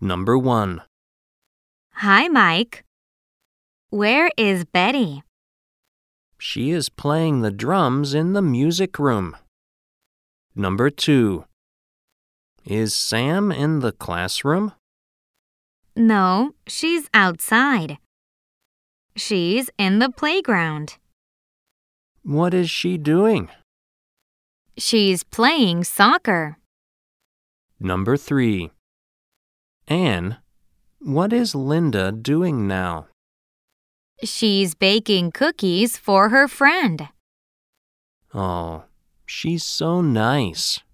Number 1. Hi, Mike. Where is Betty? She is playing the drums in the music room. Number 2. Is Sam in the classroom? No, she's outside. She's in the playground. What is she doing? She's playing soccer. Number 3. Anne, what is Linda doing now? She's baking cookies for her friend. Oh, she's so nice.